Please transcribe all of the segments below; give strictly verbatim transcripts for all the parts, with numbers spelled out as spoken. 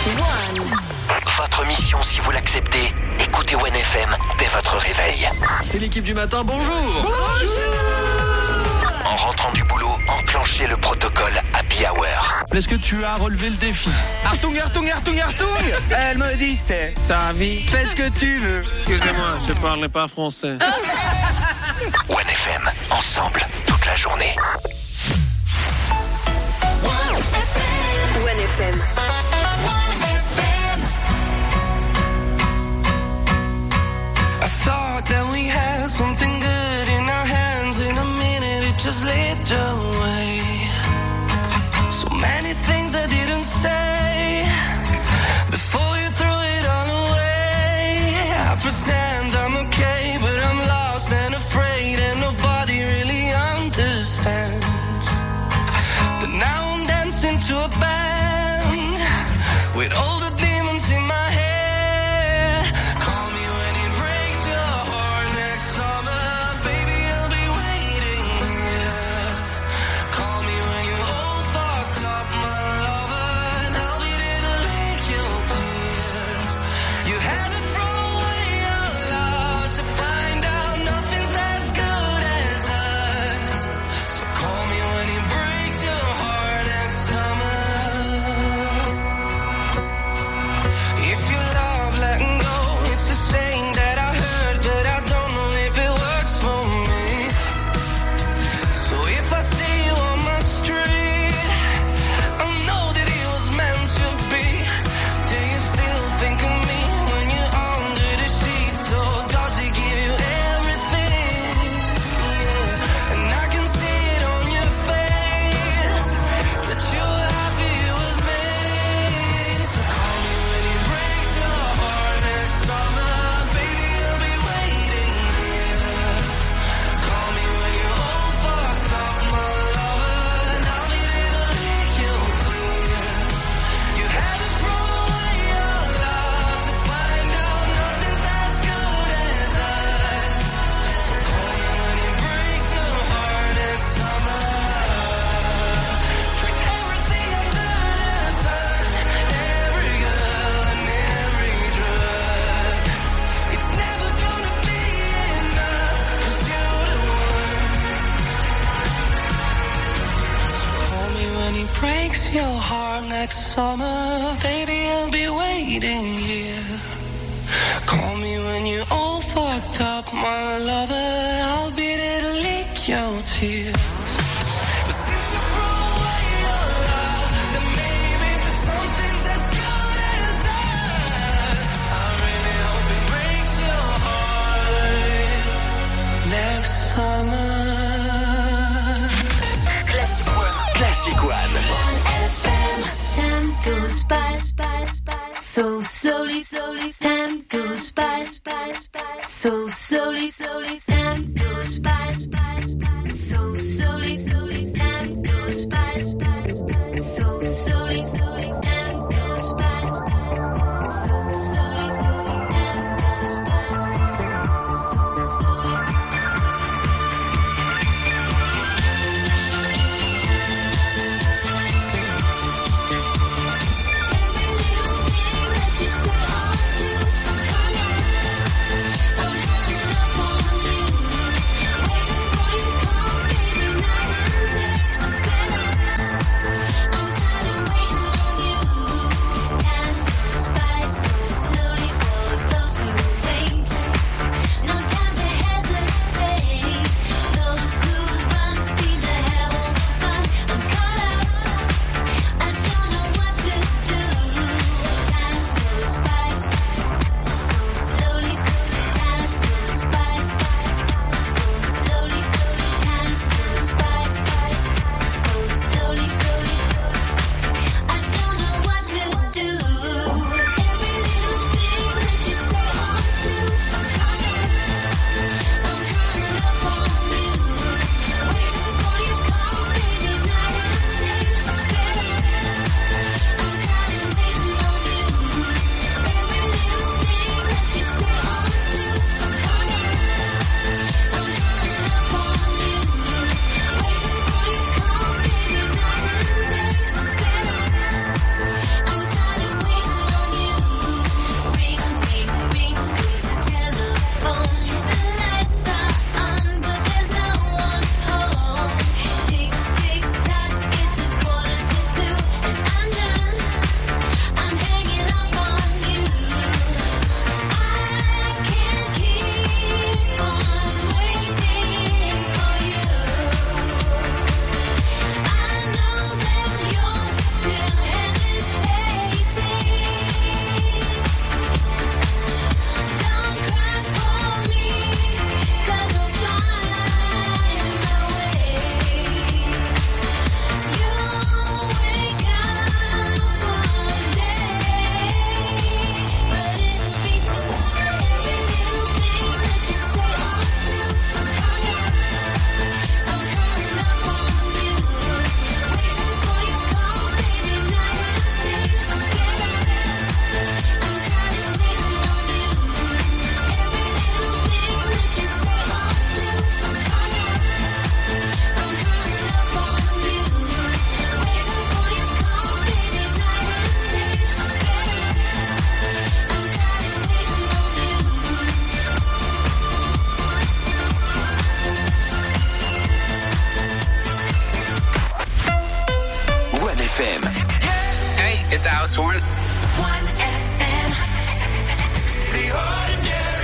One. Votre mission, si vous l'acceptez, écoutez One F M dès votre réveil. C'est l'équipe du matin, bonjour. Bonjour. En rentrant du boulot, enclenchez le protocole Happy Hour. Est-ce que tu as relevé le défi? Artung, Artung, Artung, Artung. Elle me dit c'est ta vie, fais ce que tu veux. Excusez-moi, je parlais pas français. One F M, ensemble, toute la journée. One F M. I thought that we had something good in our hands. In a minute it just slipped away. So many things I didn't say before you threw it all away. I pretend I'm okay, but I'm lost and afraid, and nobody really understands. But now I'm dancing to a band with all the demons in my head. Call me when it breaks your heart next summer, baby, I'll be waiting here. Call me when you're all fucked up, my lover, and I'll be there to lick your tears. You had to throw away your love to find out nothing's as good as us. So call me when it breaks your heart next summer. If you love letting go, it's a saying that I heard, but I don't know if it works for me. So if I see you on my street, I know that it was meant to be. Do you still think of me when you're under the sheets? So does it give you everything? Yeah. And I can see it on your face that you're happy with me. So call me when it breaks your heart next summer, baby, I'll be waiting here. Call me when you're all fucked up, my lover, and I'll be there to lick your tears. You had to throw away your love to find out nothing's as good as us. So call me when it breaks your heart next summer. For everything under the sun, every girl and every drug, it's never gonna be enough, 'cause you're the one. So call me when he breaks your heart next summer, baby, I'll be waiting here. Call me when you're all fucked up, my lover, I'll be there to lick your tears. But since you threw away your love, then maybe something's as good as us. I really hope it breaks your heart next summer. Classic One. Classic One. F M. Time goes by so slowly, slowly. Time goes by so slowly, slowly. Time goes by so slowly, slowly. Time goes by so slowly, slowly. Time goes by so slowly, slowly. Time goes by so slowly. Every little thing that you say or do, oh no, oh no. What's one? one F M. The ordinary.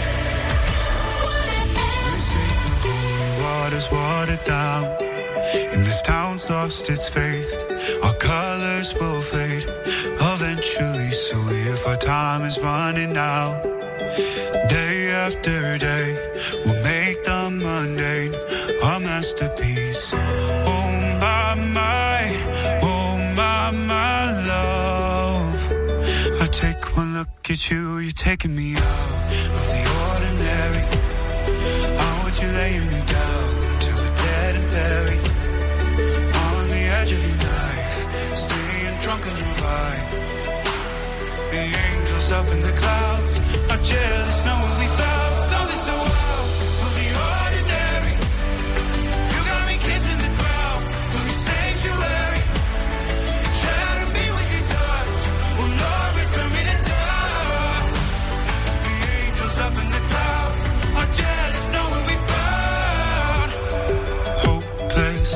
Water's watered down, and this town's lost its faith. Our colors will fade eventually, so if our time is running out, day after day, we'll make the mundane our masterpiece. Oh my, my, oh my, my love. I take one look at you, you're taking me out of the ordinary. How would you lay me down till we're dead and buried? On the edge of your knife, staying drunk on your vibe. The angels up in the clouds are jealous knowing we found something so wild of the ordinary. You got me kissing the ground of your sanctuary. Shatter me with your touch, oh Lord, return me to dust. The angels up in the clouds are jealous knowing we found hopeless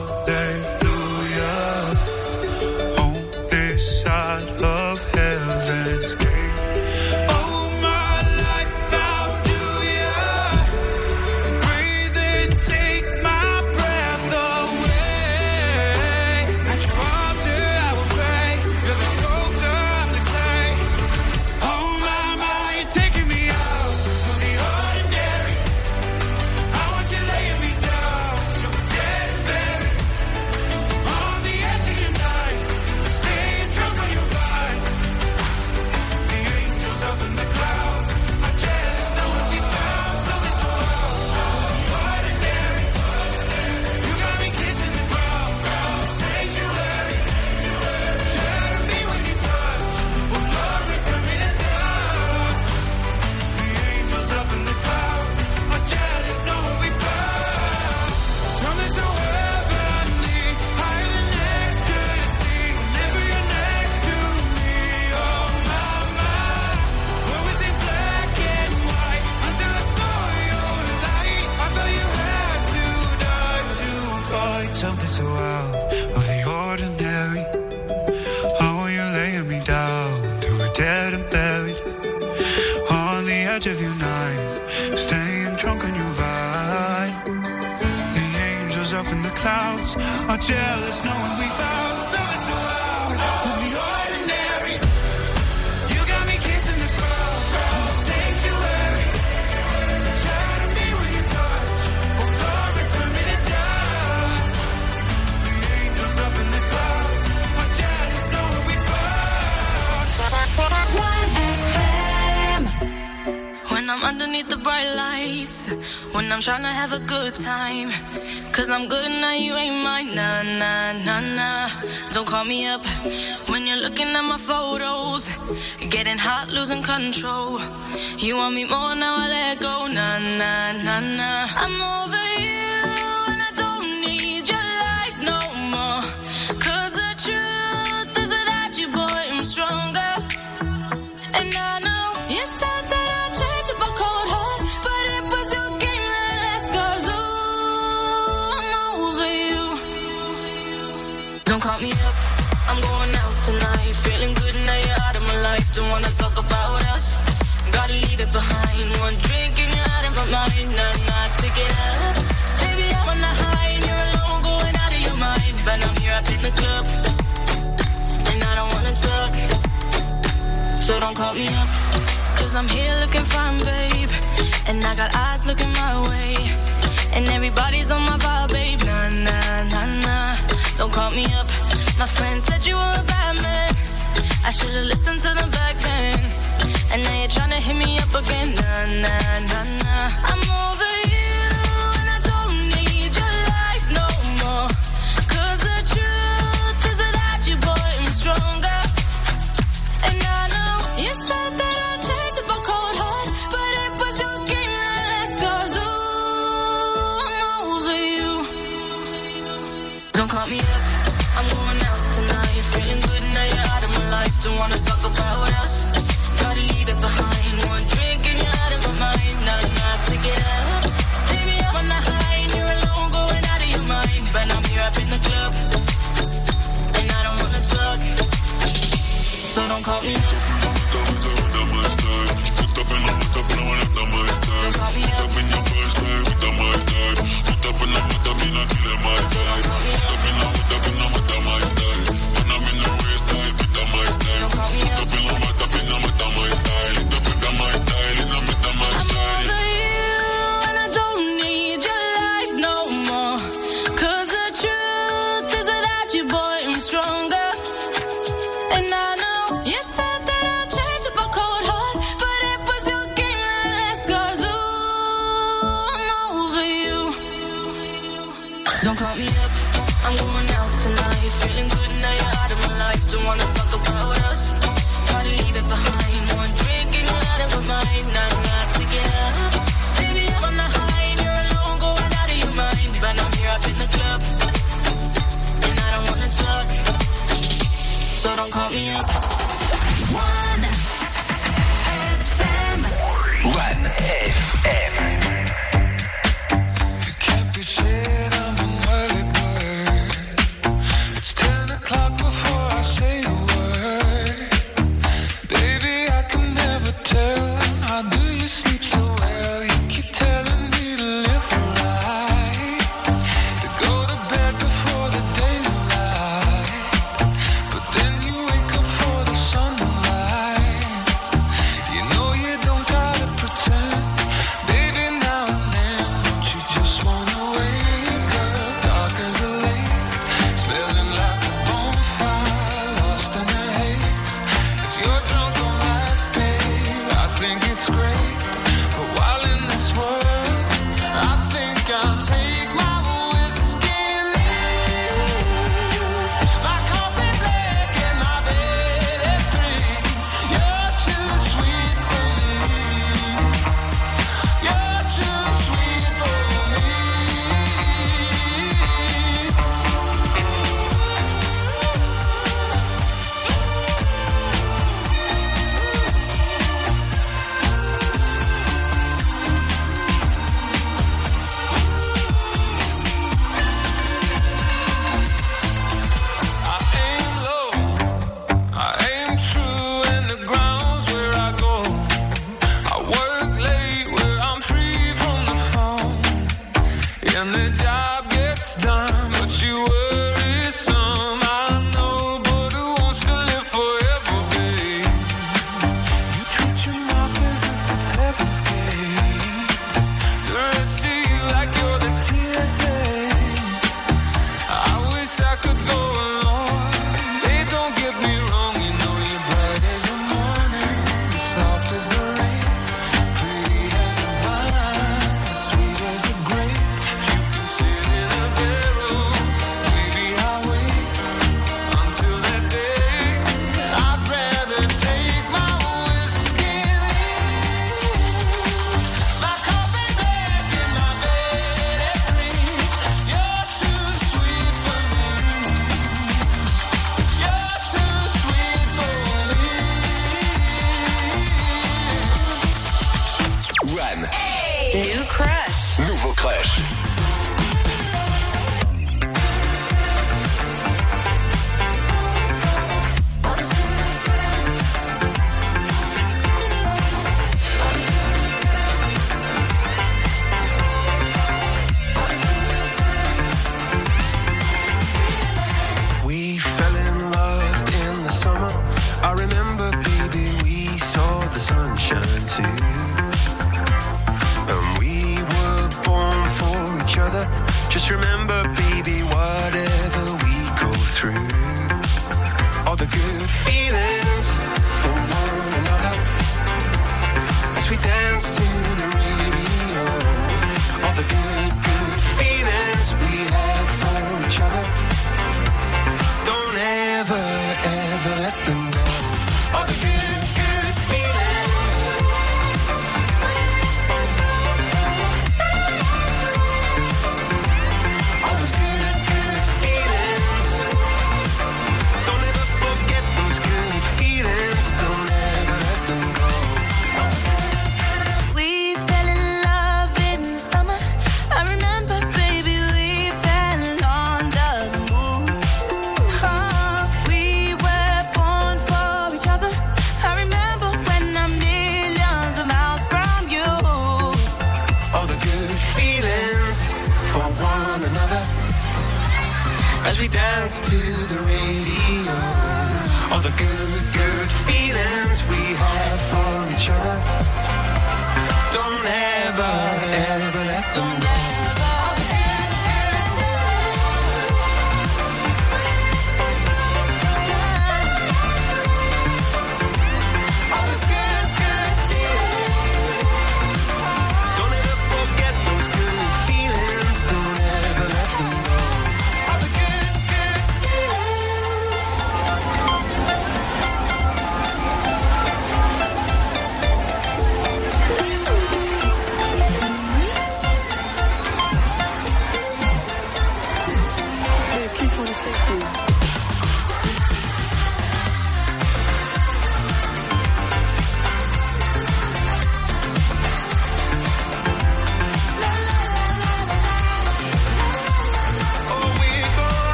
hallelujah on this side of heaven's gate. Oh my life, how do ya breathe and take my breath away? At your altar I will pray. You're the sculptor, I'm the clay. Oh my, my, you're taking me out of the ordinary. I want you laying me down till we're dead and buried. On the edge of your knife, staying drunk on your vine. The angels up in the clouds are jealous knowing we found something so ordinary. You got me kissing the ground, sanctuary. Shatter me with your touch, oh Lord, return me to dust. The angels up in the clouds are jealous knowing we found something so heavenly, higher than ecstasy. Whenever you're next to me, oh my, my. What was it black and white until I saw your light? I thought you had to die to find something so out of the ordinary. How are you laying me down till we're dead and buried? On the edge of your knife, staying drunk on your vine. The angels up in the clouds are jealous knowing we found something so out of the ordinary. You got me kissing the ground, sanctuary. Shatter me with your touch, oh Lord, return me to dust. The angels up in the clouds are jealous knowing we found one F M. When I'm underneath the bright lights, when I'm trying to have a good time, cause I'm good now, you ain't mine, nah, nah, nah, nah. Don't call me up when you're looking at my photos, getting hot, losing control. You want me more, now I let go, nah, nah, nah, nah. I'm over you and I don't need your lies no more, cause the truth is without you, boy, I'm stronger. And I know you said that I'd change up a cold heart, but it was your game that last, cause ooh, I'm over you. Don't call me up, I'm going out tonight, feeling good now you're out of my life. Don't wanna talk about us, gotta leave it behind. One drink and you're out of my mind, nah, nah, take it up. Baby, I'm on the high and you're alone, going out of your mind. But I'm here up in the club, and I don't wanna talk, so don't call me up, cause I'm here looking fine, babe, and I got eyes looking my way, and everybody's on my vibe, babe, nah, nah, nah, nah. Don't call me up, my friend said you were a bad man, I should've listened to them back then, and now you're tryna hit me up again, nah, nah, nah, nah. I'm over you and I don't need your lies no more, cause the truth is without you, boy, I'm stronger. And I know you said that I'd change up a cold heart, but it was your game that last, cause ooh, I'm over you. Don't call me up, I'm going out tonight, feeling good now you're out of my life. Don't wanna talk about us, gotta leave it behind. One drink and you're out of my mind, nah, nah, take it up. Baby, I'm on the high and you're alone, going out of your mind. But I'm here up in the club, and I don't wanna talk, so don't call me up. Don't call me up. sunshine too. And we were as we dance to the radio. All the good, good feelings we have for each other. Don't ever, ever let them go.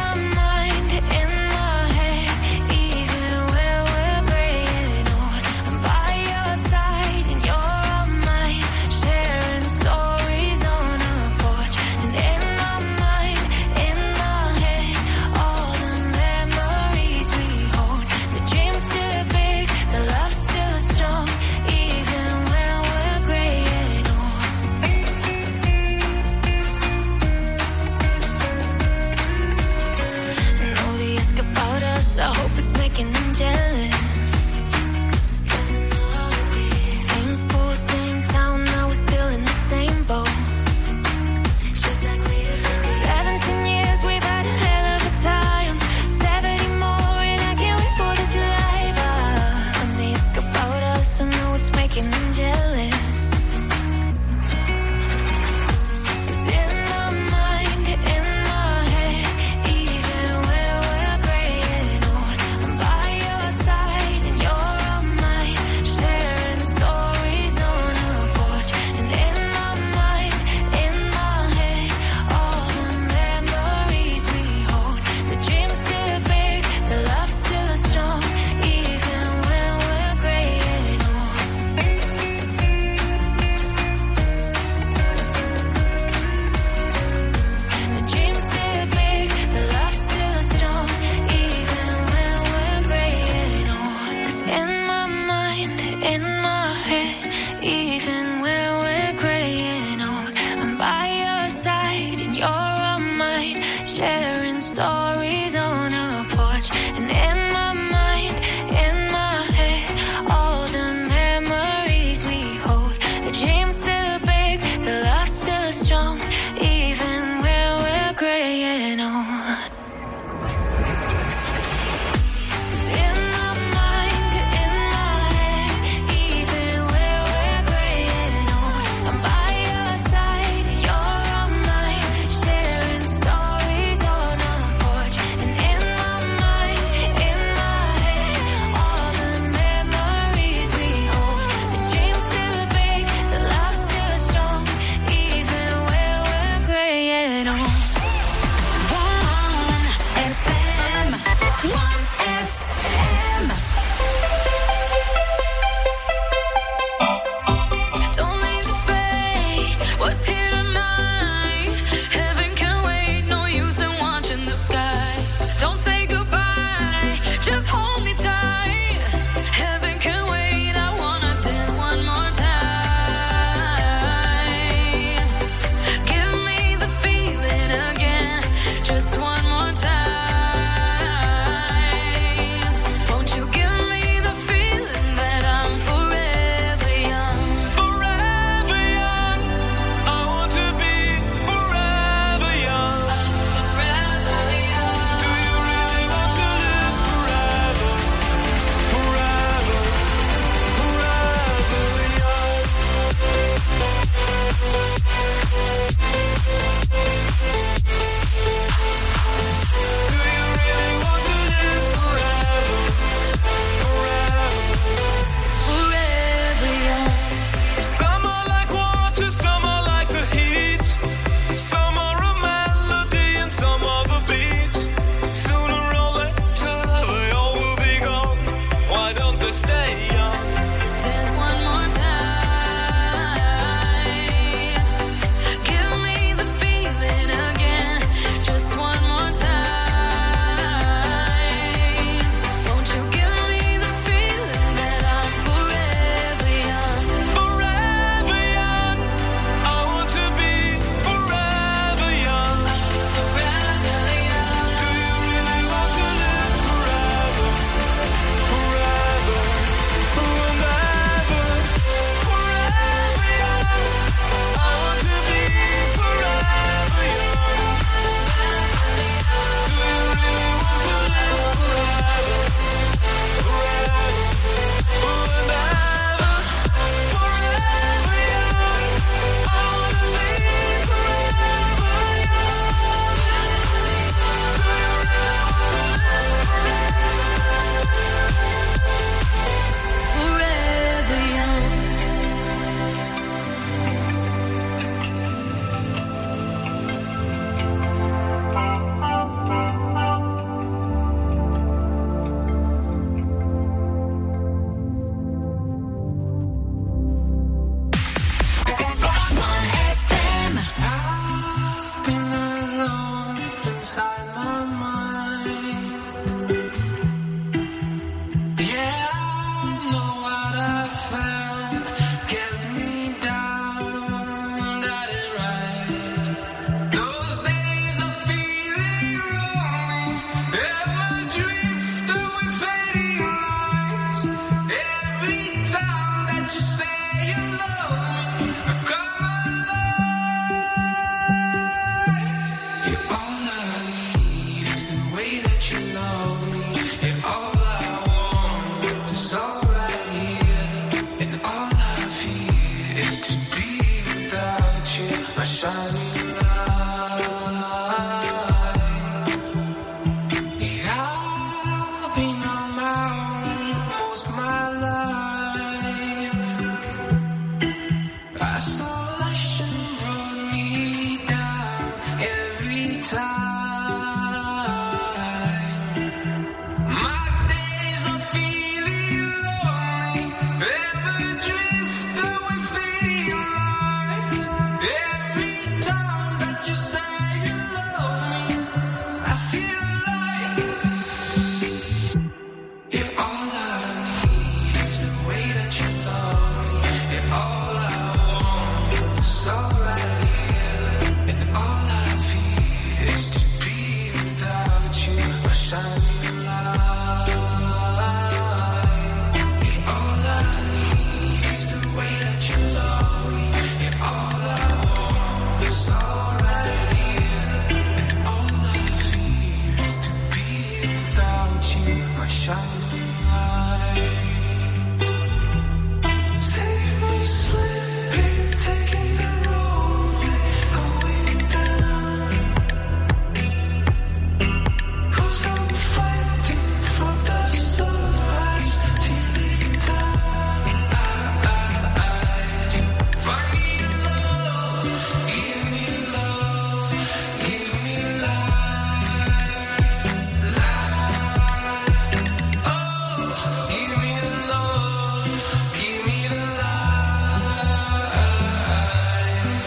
I'm shining light. Yeah, I've been on my own most of my life. Isolation brought me down every time. Shining light. Yeah, all I need is the way that you love me. Yeah, all I want is all right here. And all I fear is to be without you, my shining light. Save me slipping, taking the wrong way, going down. I'm fighting for the sunrise till it dies. Find me love, give me love, give me life, life. Oh, give me love, give me the life.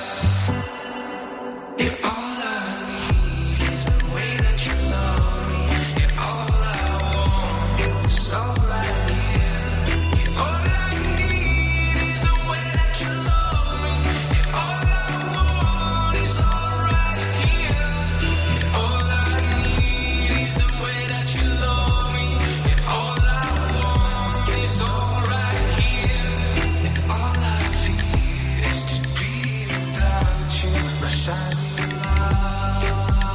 Yeah, all I need is the way that you love me. Yeah, all I want is all right here. Yeah, all I need is the way that you love me. Yeah, all I want is all right here. Yeah, all I need is the way that you love me. Yeah, all I want is all right here. And all I fear is to be without you, my shining light.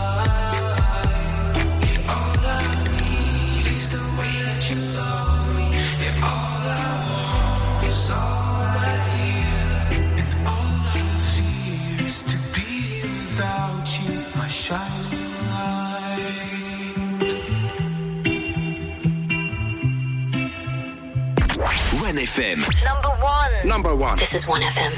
Yeah, all I need is the way that you love me. Yeah, all I want is all right here. And all I fear is to be without you, my shining light. one F M. Number one. Number one. This is one F M.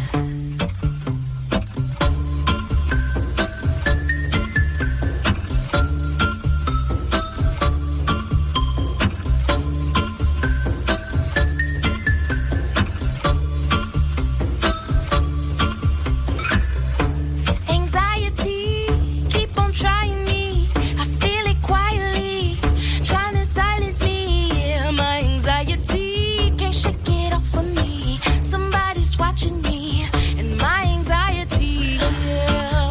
Anxiety, keep on trying me. I feel it quietly, trying to silence me. Yeah, my anxiety can't shake it off of me. Somebody's watching me, and my anxiety. Yeah.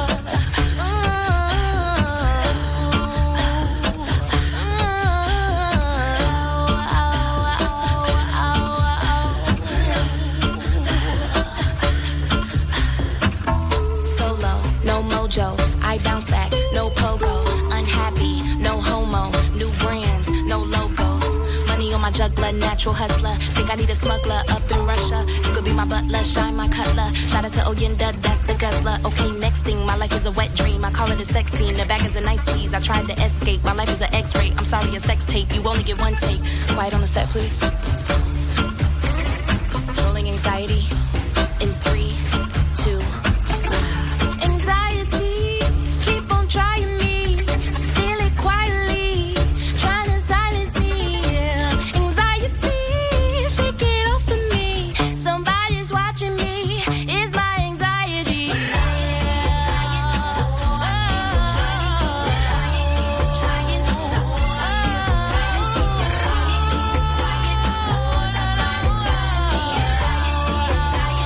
Solo, no mojo, I bounce back, no pogo. Unhappy, no homo, new brands, no logos. Money on my jug, blood, natural hustler. Think I need a smuggler up in Russia. You could be my butler, shine my cutler. Shout out to Oyenda, that's the guzzler. Okay, next thing, my life is a wet dream. I call it a sex scene, the back is a nice tease. I tried to escape, my life is an X-ray. I'm sorry, a sex tape, you only get one take. Quiet on the set, please. Rolling anxiety in three, two. Anxiety, keep on trying me. I feel it quietly, trying to silence me. Yeah. Anxiety, shake it off of me. Somebody's watching me. It's my anxiety. Anxiety.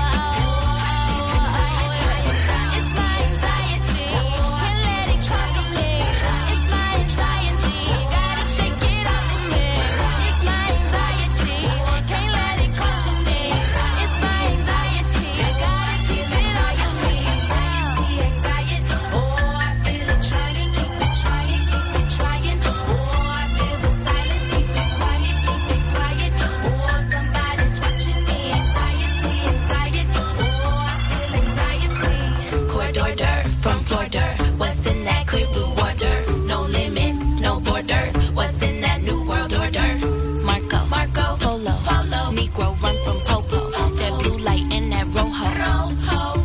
world order. What's in that clear blue water? No limits, no borders. What's in that new world order? Marco, Marco, Polo, Polo, Negro run from Popo. Popo. That blue light in that Rojo. Rojo.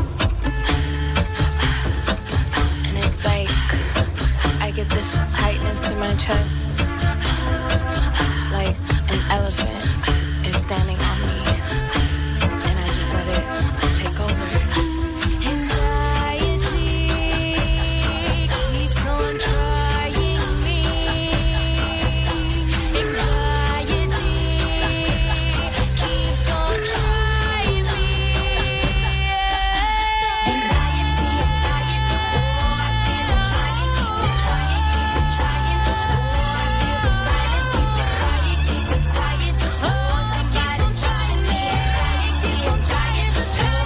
And it's like I get this tightness in my chest, like an elephant is standing on me, and I just let it take over. Anxiety keeps on trying me. Anxiety keeps on trying me. Anxiety, anxiety, so I feel I'm trying, keep it trying, keep it trying. So I feel the silence, keep it quiet, keep it tired. Oh, somebody's touching me. Anxiety, I'm trying to try.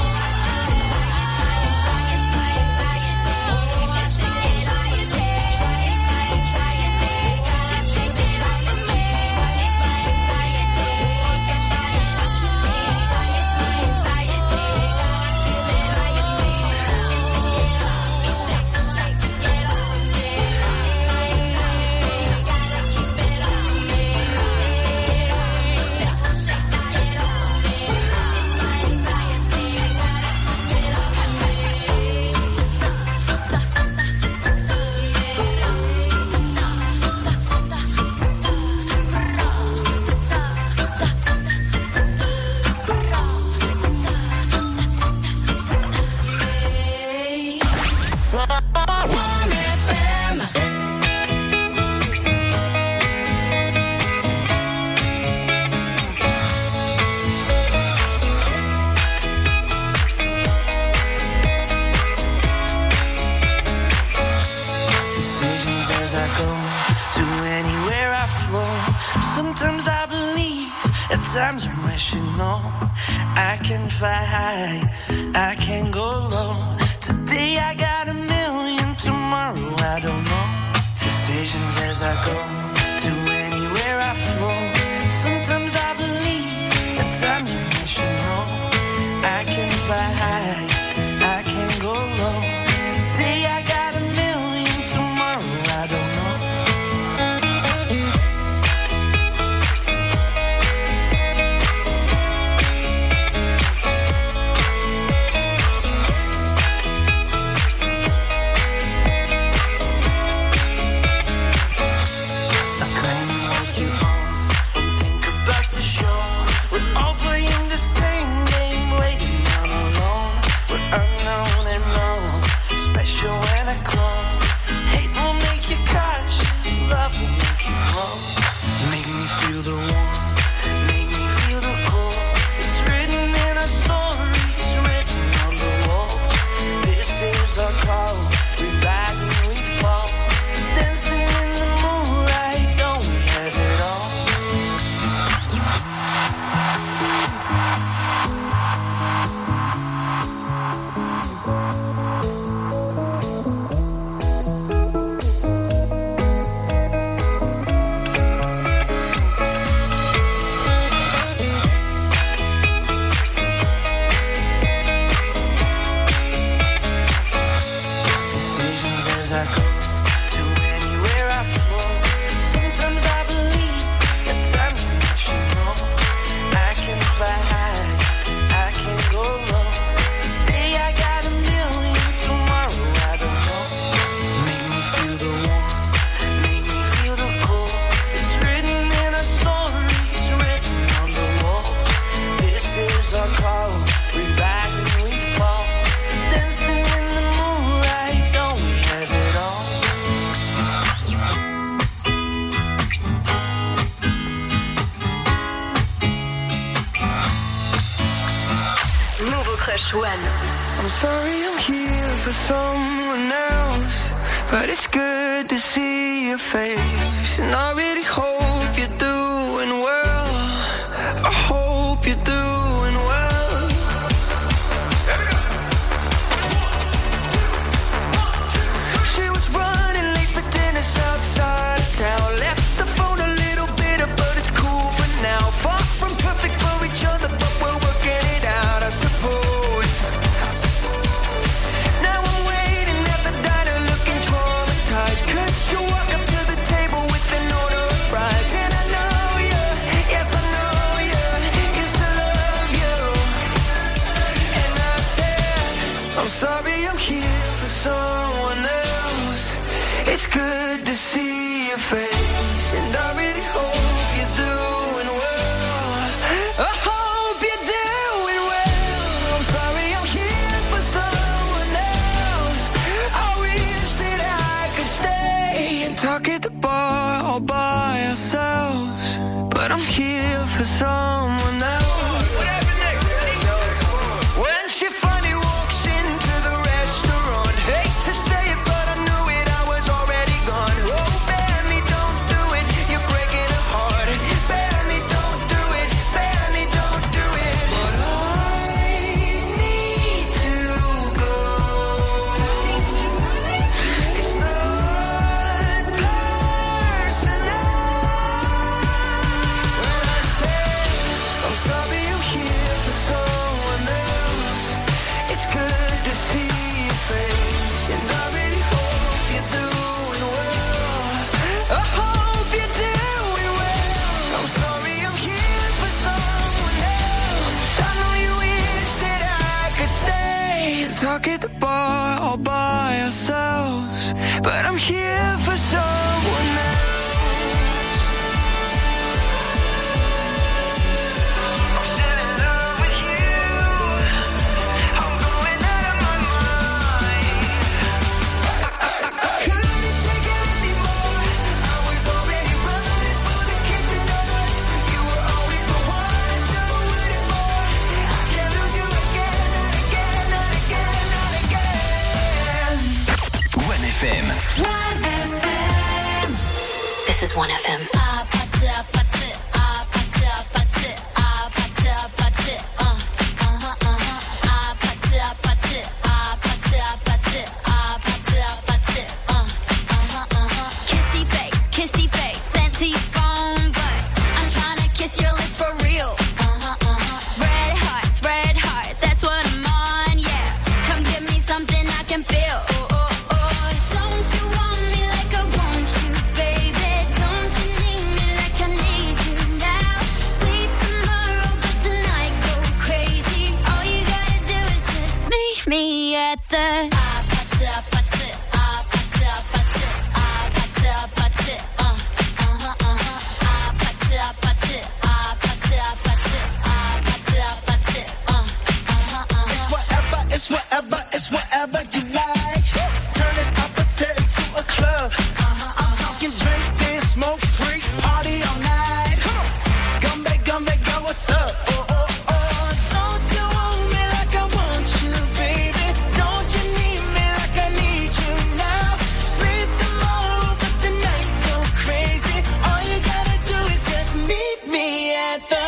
Decisions as I go to anywhere I flow. Sometimes I believe, at times I'm wishing no. I can fly high, I can go low. Today I got a million, tomorrow I don't know. Decisions as I go to anywhere I flow. Sometimes I believe, at times I'm wishing no. I can fly high, I can go low. Today I got a million, tomorrow I don't know. Stop claiming what you own and think about the show. We're all playing the same game, waiting on alone. We're unknown and known, special when I come. Hate will make you cautious, love will make you grow. Make me feel the warmth, make me feel the cold. It's written in our stories, written on the walls. This is our call, we rise and we fall. Dancing in the moonlight, don't we have it all? Decisions as I go to anywhere I flow. Sometimes I believe, at times I wish you know. I can fly high, I can go low. Today I got a million, tomorrow I don't know. Make me feel the warmth, make me feel the cold. It's written in our stories, written on the walls. This is our call, we rise and we fall. Dancing in the moonlight, don't we have it all? Nouveau Crush One. I'm sorry I'm here for someone else, but it's good to see your face. And I really hope you're doing well. I hope you're doing well. She was running late for dinner outside of town. Left the phone a little bitter, but it's cool for now. Far from perfect for each other, but we're working it out, I suppose. Now I'm waiting at sorry I'm here for someone else. It's good to see your face, and I really hope you're doing well. I hope you're doing well. I'm sorry I'm here for someone else. I wish that I could stay and talk at the bar all by ourselves, but I'm here for someone else. Talk at the bar all by ourselves, but I'm here for someone else. I'm still in love with you. I'm going out of my mind. I, I, I, I couldn't take it anymore. I was already running for the kitchen doors. You were always the one I should have waited for. I can't lose you again, not again, not again. one F M. one F M. This is one F M. Kissy face, kissy face, sent to your phone, but I'm trying to kiss your lips for real. Red hearts, red hearts, that's what I'm on, yeah. Come give me something I can feel. Don't you want me like I want you, baby? Don't you need me like I need you now? Sleep tomorrow, but tonight go crazy. All you gotta do is just meet me at the It's whatever, it's whatever you like. Turn this appetite into a club. I'm talking drink, dance, smoke, freak, party all night. Come on, gumbe, gumbe, girl, what's up? Oh, oh, oh. Don't you want me like I want you, baby? Don't you need me like I need you now? Sleep tomorrow, but tonight go crazy. All you gotta do is just meet me at the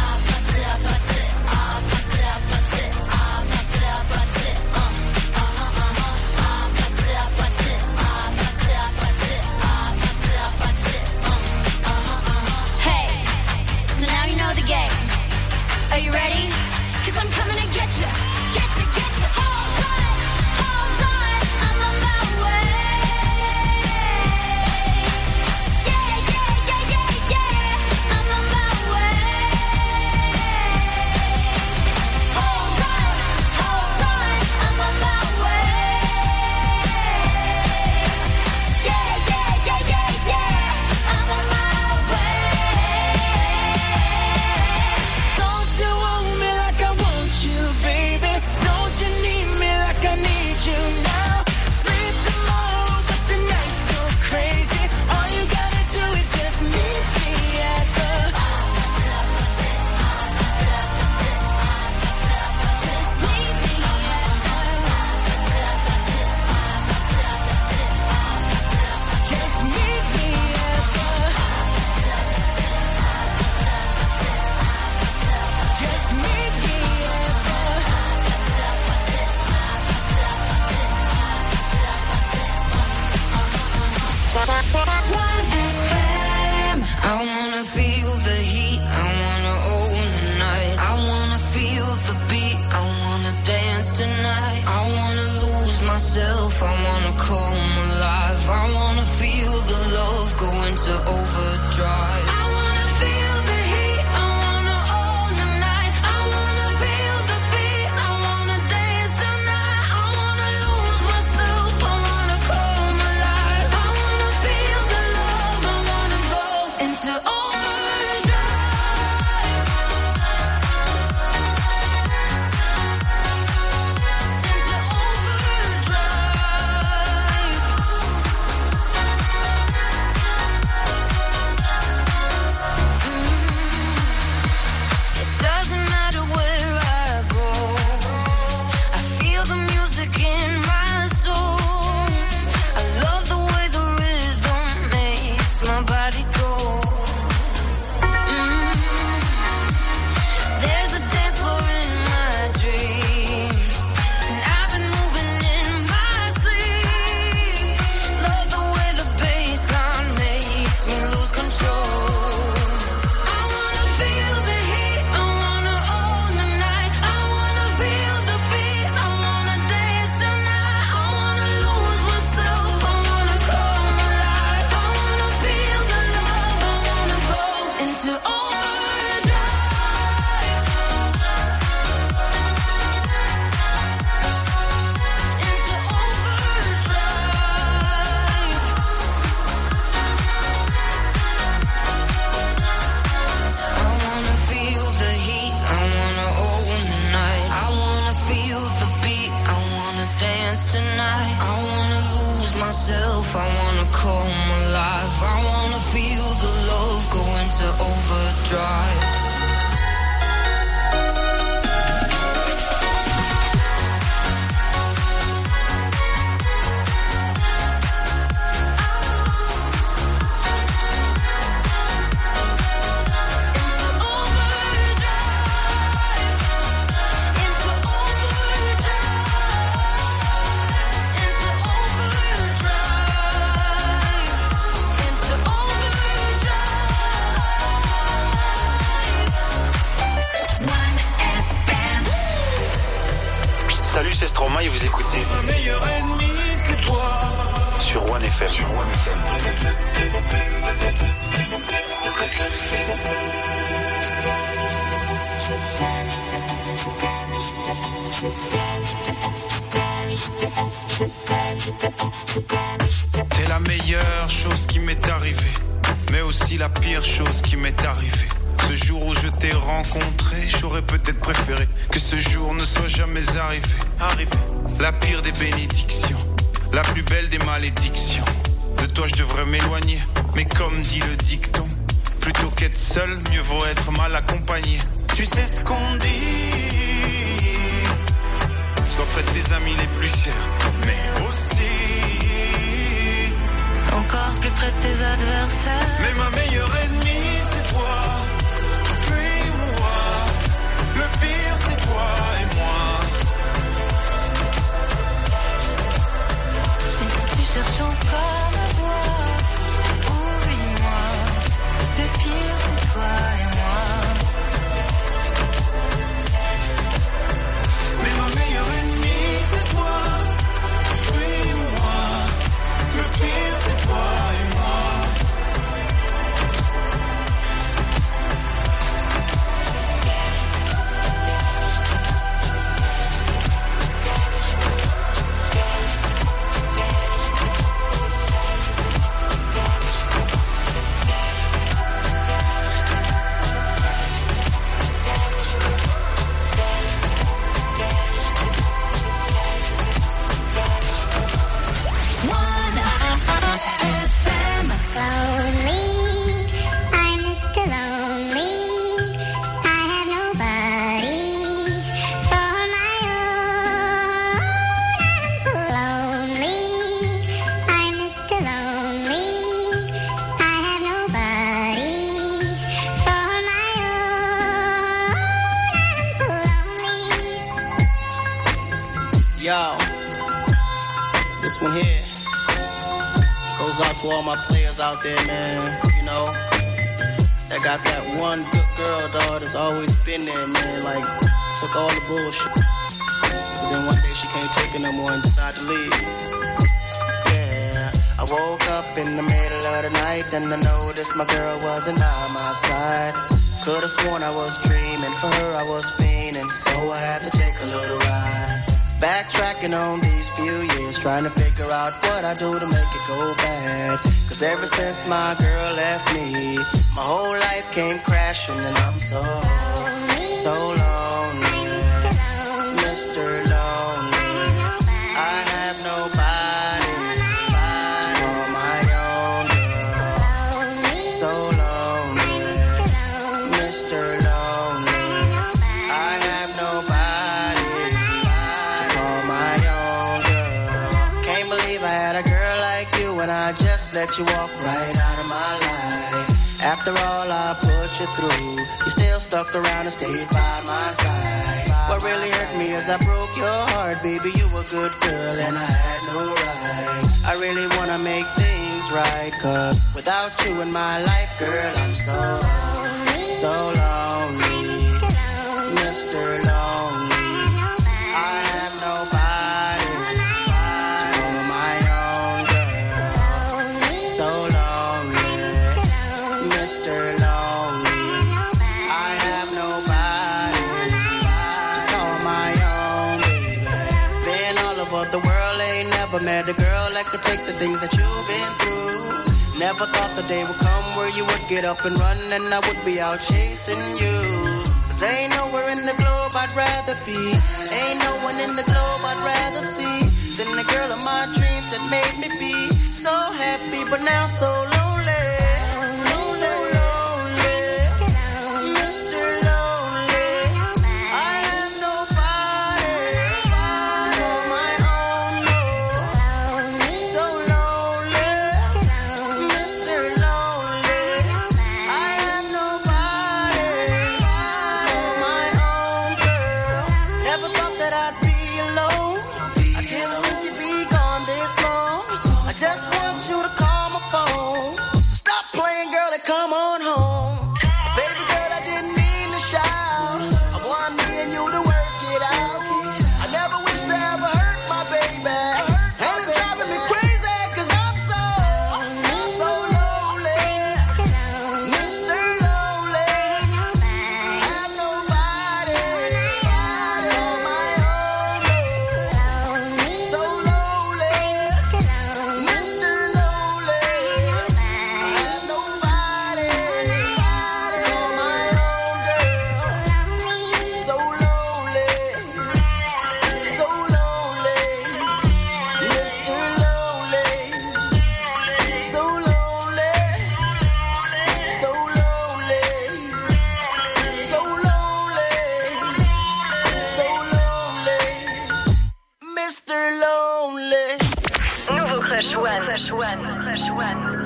Are you ready? Cause I'm coming to get you, get you, get you. Hold on, hold on, I'm on my way. Yeah, yeah, yeah, yeah, yeah, I'm on my way. Hold on, hold on, I'm on my way. Yeah, yeah, yeah, yeah, yeah, I'm on my way. Don't you want me like I want you, baby? Don't you need me like I need you now? Sleep tomorrow, but tonight go crazy. All you gotta do is just meet me at the Just meet me at the Just meet me at the Just meet me at one F M. I wanna feel the heat, I wanna own the night. I wanna feel the beat, I wanna dance tonight. I wanna lose myself, I wanna come alive. I wanna feel the love go into overdrive. I wanna feel the heat, I wanna own the night. I wanna feel the beat, I wanna dance tonight. I wanna lose dance tonight. I wanna lose myself, I wanna come alive. I wanna feel the love go into overdrive. Salut, c'est Stromae et vous écoutez Ma meilleure ennemie, c'est toi. Sur One F M. Sur One F M. T'es la meilleure chose qui m'est arrivée, mais aussi la pire chose qui m'est arrivée. Ce jour où je t'ai rencontré, j'aurais peut-être préféré que ce jour ne soit jamais arrivé. Arrivé. La pire des bénédictions, la plus belle des malédictions. De toi je devrais m'éloigner, mais comme dit le dicton, plutôt qu'être seul, mieux vaut être mal accompagné. Tu sais ce qu'on dit, sois près de tes amis les plus chers, mais aussi encore plus près de tes adversaires. Mais ma meilleure ennemie, c'est toi. Fuis-moi, le pire c'est toi et moi. Mais si tu cherches encore ma voix, oublie-moi. Le pire c'est toi et moi. Mais ma meilleure ennemie, c'est toi. Fuis-moi, le pire c'est toi et moi. Yo, this one here goes out to all my players out there, man. You know, that got that one good girl, dog, that's always been there, man. Like, took all the bullshit. But then one day she can't take it no more and decided to leave. Yeah, I woke up in the middle of the night and I noticed my girl wasn't by my side. Could've sworn I was dreaming, for her I was fiending, so I had to take a little ride. Backtracking on these few years, trying to figure out what I do to make it go bad. Cause ever since my girl left me, my whole life came crashing and I'm so, so lonely, Mister Lonely. I have nobody, all my own girl. So lonely, Mister Lonely. I have nobody. And I just let you walk right out of my life. After all I put you through, you still stuck around and stayed by my side. What really hurt me is I broke your heart, baby. You were a good girl and I had no right. I really wanna make things right, cause without you in my life, girl, I'm so, so lonely, Mister Lonely. I have nobody. Met a girl that could take the things that you've been through. Never thought the day would come where you would get up and run and I would be out chasing you. Cause ain't nowhere in the globe I'd rather be. Ain't no one in the globe I'd rather see than the girl of my dreams that made me be so happy, but now so lonely. So lonely, Mister Lonely. I have nobody on my own, no. So lonely, Mister Lonely. I have nobody on my own, girl. Never thought that I'd be alone. I didn't think you'd be gone this long. I just want you to call my phone. So stop playing, girl, and come on home. Baby girl, I didn't mean to shout. I want me and you to work it out. I never wish to ever hurt my baby. And it's driving me crazy, cause I'm so, so lonely. Mister Lonely. I have nobody on my own. So lonely. Mister Lonely. I have nobody on my own, girl. So lonely. So lonely. Mister Lonely. So lonely. So lonely. So lonely. So lonely. Mister Lonely. Nouveau Crush One. Crush One. Crush One.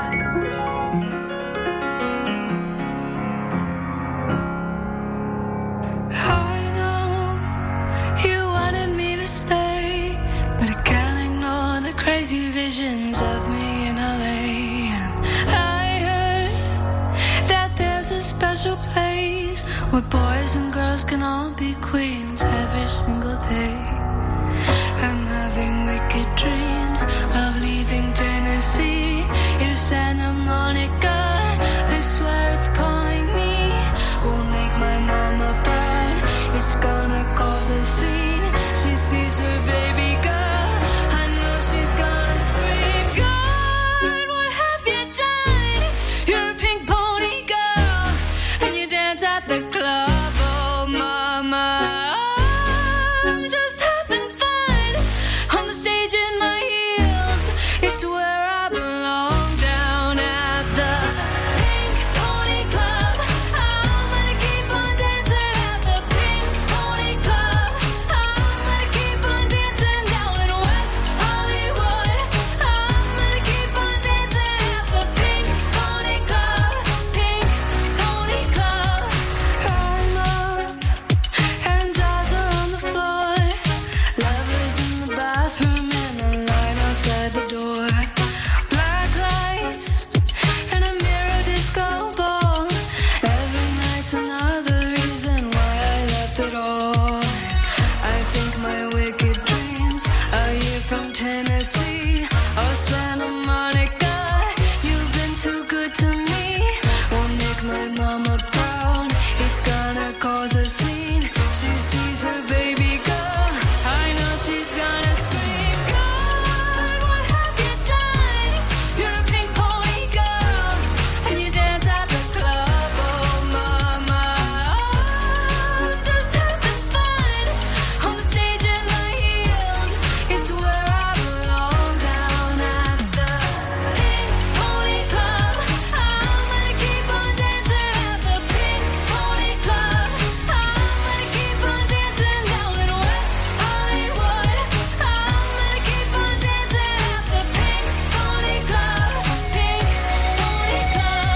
I know you wanted me to stay, but I can't ignore the crazy visions of me in L A. And I heard that there's a special place where boys and girls can all be queens every single day. I'm having wicked dreams of leaving Tennessee. If Santa Monica, I swear it's calling me. Won't make my mama proud. It's gonna cause a scene. She sees her baby girl. I know she's gonna scream. God, what have you done? You're a pink pony girl, and you dance at the club. Oh, mama, I'm just having fun on the stage in my heels. It's where I belong, down at the Pink Pony Club. I'm gonna keep on dancing at the Pink Pony Club. I'm gonna keep on dancing down in West Hollywood. I'm gonna keep on dancing at the Pink Pony Club. Pink Pony Club. I'm up and dolls are on the floor. Lovers in the bathroom and a line outside the door. Black lights and a mirror disco ball. Every night's another reason why I left it all. I think my wicked dreams are here from Tennessee or Santa Monica. You've been too good to me. Won't make my mama proud. It's gonna cause a scene. She sees her baby girl. I know she's gonna scream. God, what have you done? You're a pink pony girl, and you dance at the club. Oh, mama, I'm just having fun on the stage in my heels. It's where I belong, down at the Pink Pony Club. I'm gonna keep on dancing at the Pink Pony Club. I'm gonna keep on dancing down in West Hollywood. I'm gonna keep on dancing at the Pink Pony Club. Pink Pony Club.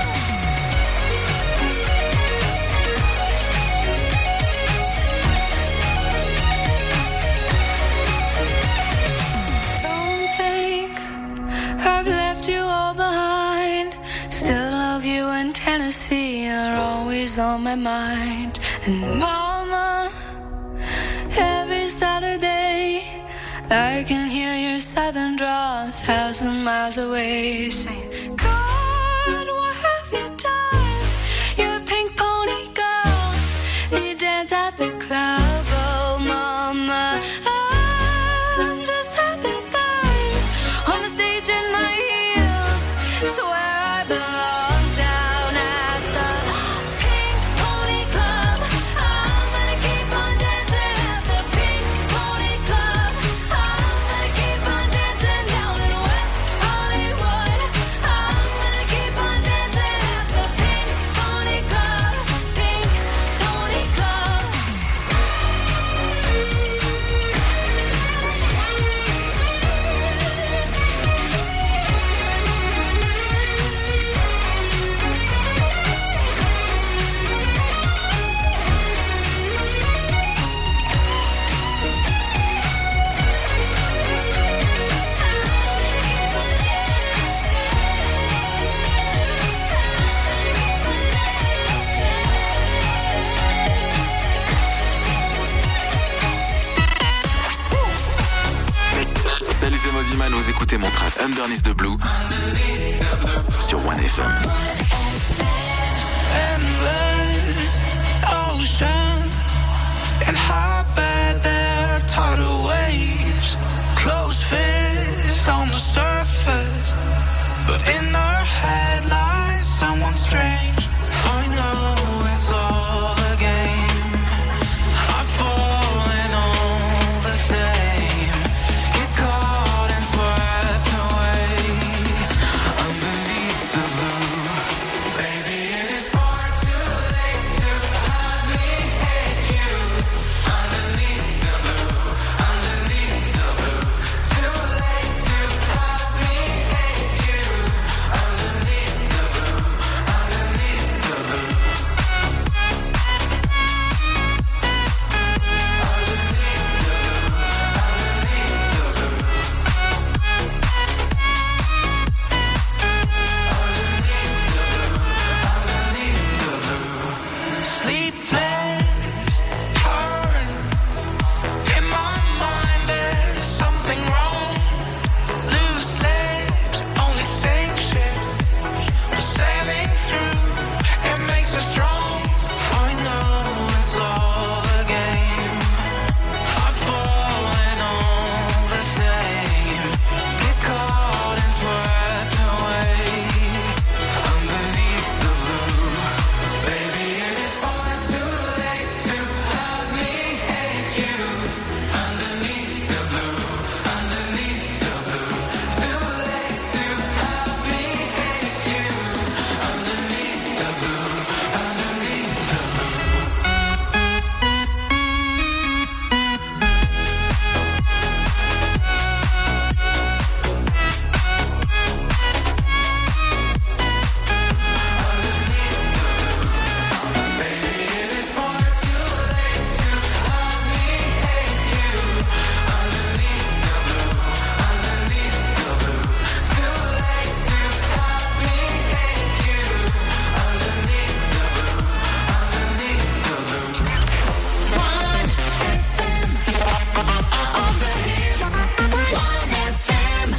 Don't think I've left you all behind. Still love you, and Tennessee are always on my mind. And mama, every Saturday I can hear your southern drawl a thousand miles away, saying, God, what have you done? You're a pink pony girl, and you dance at the club. Oh, mama, I'm just having fun on the stage in my heels. It's where I belong, down at the Pink Pony Club. Mosiman, vous écoutez mon track Underneath the Blue sur One F M. Endless oceans and how bad their tidal waves. Closed fists on the surface, but in her head lies someone strange. I know it's all a game. I fall in all the same. Get caught and swept away underneath the blue. Baby, it is far too late to have me hate you. Underneath the blue, underneath the blue. Too late to have me hate you. Underneath the blue, underneath the blue. Sleepless, hurting. In my mind there's something wrong. Loose lips only sink ships, but sailing through it makes us strong. I know it's all a game. I fall in all the same. Get caught and swept away underneath the blue. Baby, it is far too late to have me hate you. Underneath the blue, underneath the blue. Too late to have me hate you. Underneath the blue, underneath the blue. Baby, it is far too late to have me hate you. Underneath the blue, underneath the blue. Too late to have me hate you. Underneath the blue, underneath the blue. One F M, all the hits. One F M.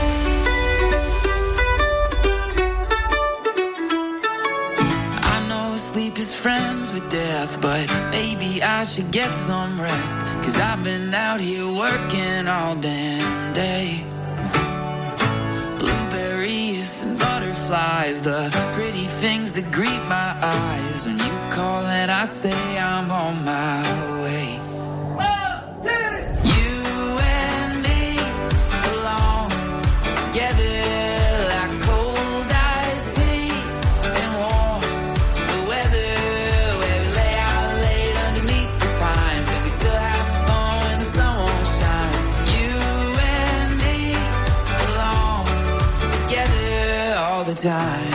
I know sleep is friends with death, but maybe I should get some rest. Cause I've been out here working all damn day. Blueberries and butterflies, the pretty things that greet my eyes. When you call and I say I'm on my way. You and me belong together like cold iced tea and warm the weather, where we lay out late underneath the pines and we still have fun when the sun won't shine. You and me belong together all the time.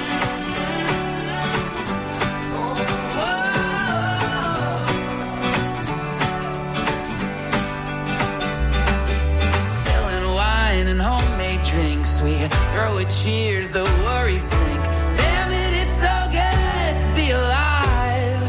Spilling wine and homemade drinks, we throw a cheers, the worries sink. Damn it, it's so good to be alive.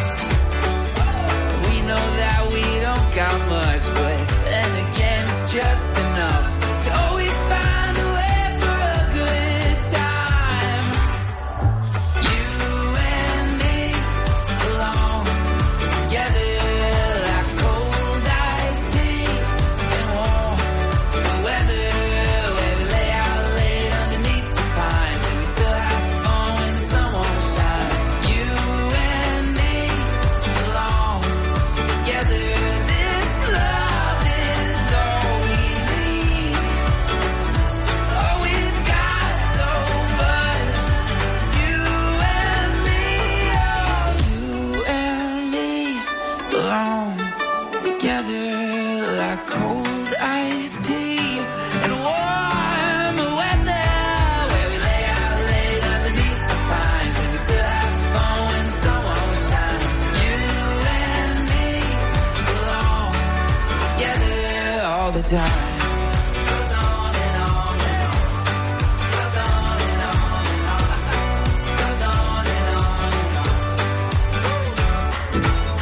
We know that we don't got much, but then again it's just enough to always find a way for a good time. You and me belong together like cold iced tea and warm the weather, where we lay out late underneath the pines and we still have fun when the sun won't shine. You and me belong together. This love is all we need. Oh, we've got so much. You and me, oh, you and me belong together like cold iced tea and warm weather, where we lay out late underneath the pines and we still have fun when the sun won't shine. You and me belong together all the time. Goes on and on and on. Goes on and on and on. Goes on and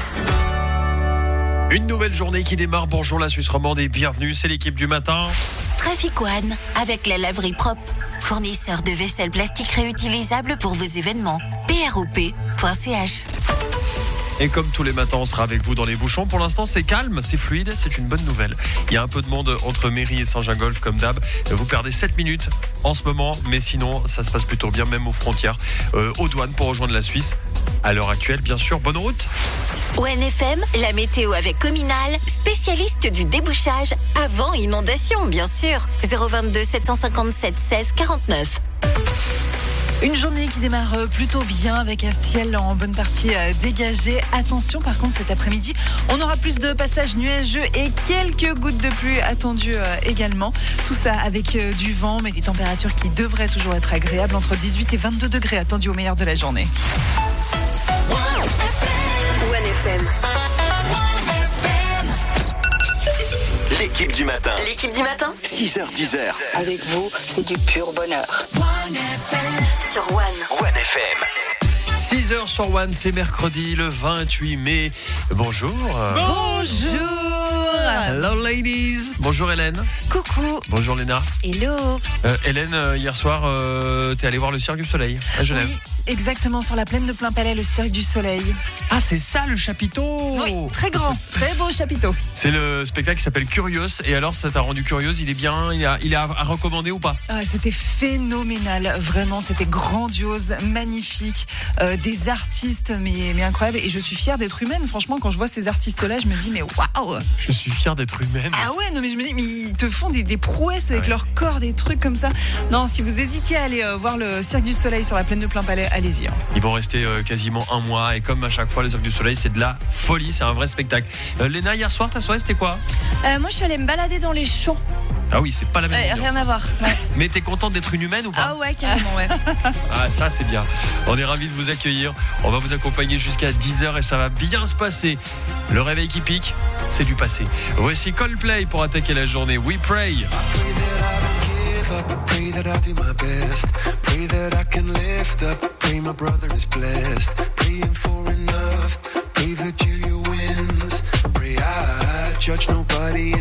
on and on. Une nouvelle journée qui démarre. Bonjour la Suisse romande et bienvenue, c'est l'équipe du matin. Traffic One, avec la laverie propre. Fournisseur de vaisselle plastique réutilisable pour vos événements. P R O P point C H. Et comme tous les matins, on sera avec vous dans les bouchons. Pour l'instant, c'est calme, c'est fluide, c'est une bonne nouvelle. Il y a un peu de monde entre Mairie et Saint-Gingolph, comme d'hab. Vous perdez sept minutes en ce moment, mais sinon, ça se passe plutôt bien, même aux frontières, euh, aux douanes pour rejoindre la Suisse. À l'heure actuelle, bien sûr, bonne route. One F M, la météo avec Communal, spécialiste du débouchage avant inondation, bien sûr. zéro vingt-deux sept cent cinquante-sept seize quarante-neuf. Une journée qui démarre plutôt bien avec un ciel en bonne partie dégagé. Attention par contre cet après-midi, on aura plus de passages nuageux et quelques gouttes de pluie attendues également. Tout ça avec du vent mais des températures qui devraient toujours être agréables entre dix-huit et vingt-deux degrés attendus au meilleur de la journée. One F M. L'équipe du matin. L'équipe du matin. six heures dix heures. Avec vous, c'est du pur bonheur. Sur One. One F M. six heures sur One, c'est mercredi le vingt-huit mai. Bonjour. Bonjour. Hello ladies. Bonjour Hélène. Coucou. Bonjour Léna. Hello. Euh, Hélène, euh, hier soir, euh, t'es allée voir le Cirque du Soleil à Genève. Oui, exactement, sur la plaine de Plainpalais, le Cirque du Soleil. Ah, c'est ça le chapiteau. Oui, très grand, très beau chapiteau. C'est le spectacle qui s'appelle Curious. Et alors, ça t'a rendu curieuse? Il est bien, il, a, il est à, à recommander ou pas? Ah, c'était phénoménal, vraiment, c'était grandiose, magnifique, euh, des artistes, mais, mais incroyables. Et je suis fière d'être humaine, franchement, quand je vois ces artistes-là, je me dis, mais waouh! Je suis fière d'être humaine. Ah ouais, non mais je me dis, mais ils te font des, des prouesses avec ah ouais. leur corps, des trucs comme ça. Non, si vous hésitiez à aller euh, voir le Cirque du Soleil sur la plaine de Plainpalais, allez-y. Hein. Ils vont rester euh, quasiment un mois et comme à chaque fois, le Cirque du Soleil, c'est de la folie, c'est un vrai spectacle. Euh, Léna, hier soir, ta soirée, c'était quoi? euh, Moi, je suis allée me balader dans les champs. Ah oui, c'est pas la même euh, ambiance. Rien à voir. Ouais. Mais t'es contente d'être une humaine ou pas? Ah ouais, carrément, ouais. Ah, ça, c'est bien. On est ravis de vous accueillir. On va vous accompagner jusqu'à dix heures et ça va bien se passer. Le réveil qui pique, c'est du passé. Voici Coldplay pour attaquer la journée. We Pray. Pray that I do my best. Pray that I can lift up. Pray my brother is blessed. Praying for enough. Pray Virgilia wins. Pray I judge nobody.